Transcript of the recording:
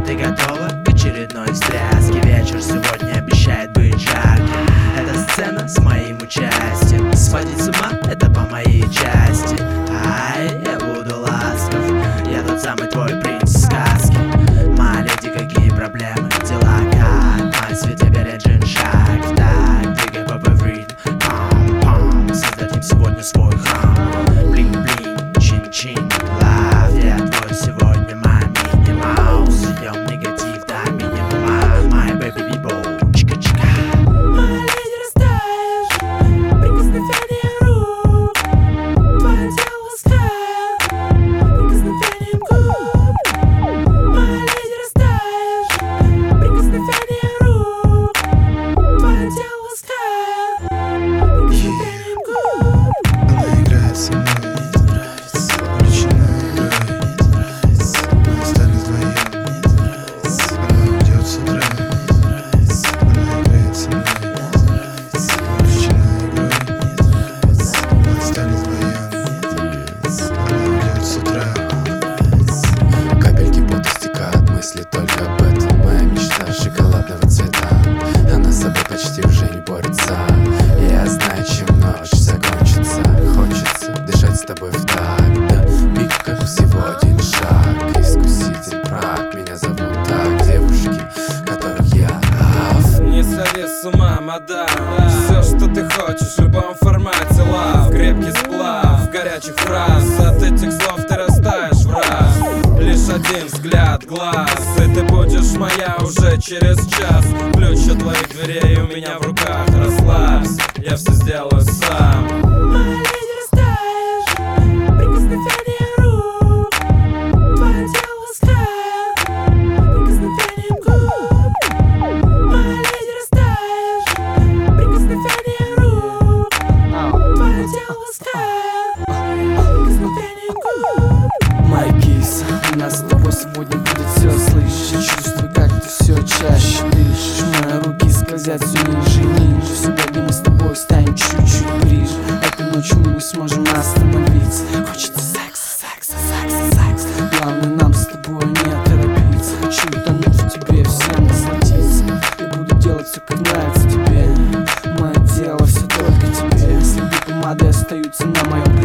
Ты готова к очередной встряске? Вечер сегодня обещает быть жарким. Это сцена с моим участием. Сходить с ума — это по моей части. Ай, я буду ласков, я тот самый твой принц сказки. Моя леди, какие проблемы, дела как? Мой свет, я бережен шаг. Так, двигай попы в ритм, пам-пам. Создадим сегодня свой храм. Блин-блин, чин-чин, лав. Я твой сегодня мой мини-маус. Идем негатив до минимума. My baby people, чика-чика. Моя леди, растаешь, прикосновение рук. Твое тело ласкает прикосновением губ. Моя леди, растаешь, прикосновение рук. Твое тело ласкает прикосновением губ. Она играет со мной, мне нравится. Увлечена игрой, мне нравится. Мы стали вдвоем, мне нравится. Она уйдет с утра, мне нравится. Она играет со мной, мне нравится. Увлечена игрой, мне нравится. Мы стали вдвоем, мне нравится. Она уйдет с утра. Капельки пота стекают, мысли только об этом. Моя мечта шоколадного цвета. Она с собой почти уже не борется. И я знаю, чем ночь закончится. Хочется дышать с тобой в такт. Да, пика всего один шаг. Искуситель прав, меня зовут так. Девушки, которых я лав. Не сходи с ума, мадам. Все, что ты хочешь, в любом формате лав. Крепкий сплав, горячих фраз. От этих слов ты растаешь в раз. Лишь один взгляд глаз, и ты будешь моя уже через час. Ключ от твоих дверей у меня в руках. Расслабься, я все сделаю сам. Моя леди, растаешь, прикосновение рук. Твое тело ласкает прикосновением губ. Моя леди, растаешь, прикосновение рук. Твое тело ласкает прикосновением губ. My kiss, у нас с тобой сегодня будет все. Слышишь, чувствую, как ты все чаще дышишь. Мои руки скользят все ниже и ниже. Сегодня мы с тобой станем чуть-чуть ближе. Этой ночью мы не сможем остановиться. Хочется секса, секса, секса, секса. Главное нам с тобой не торопиться. Хочу утонуть в тебе, всем насладиться. Я буду делать все, как нравится тебе. Мое тело все только тебе. Следы помады остаются на моем